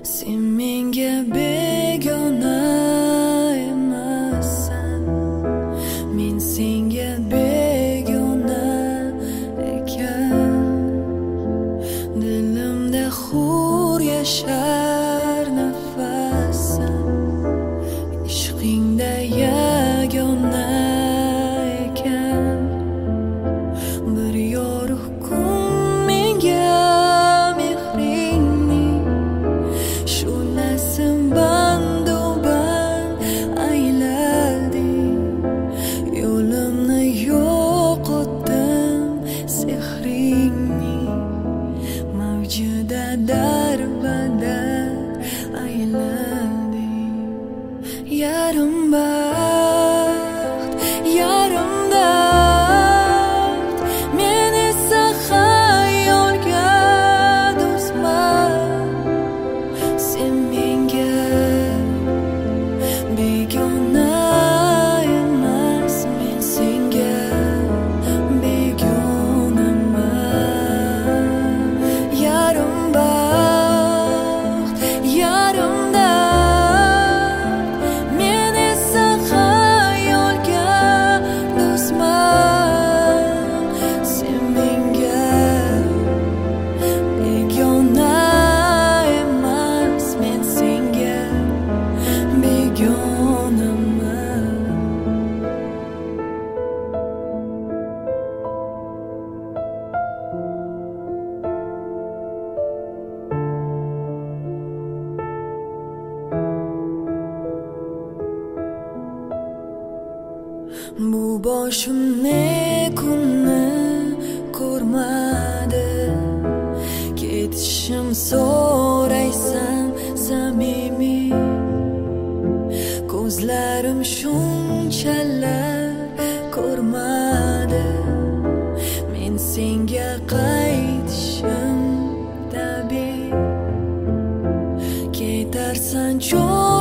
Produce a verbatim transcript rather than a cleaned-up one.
Sen menga begona emassan, men senga begona ekan. Dilimda hur yashar nafasim, ishqingda yagona ekan. Bir yorug' kun menga mehringni shu nasim bandu band aylading. Yo'limni yo'qotdim sehringni, mavjuda darbadar aylading. Yarim baxt, yarim dard, men esa xayolga do'stman. Sen menga begona emas, men senga begonaman. Yarim baxt, yarim dard, men esa xayolga do'stman. Sen menga begona emas, men senga begonaman. Bu boshimni kunni ko'rmadi, ketishim so'raysan samimiy. Ko'zlarim shunchalar ko'rmadi, men senga qaytishim tabiiy. Ketarsan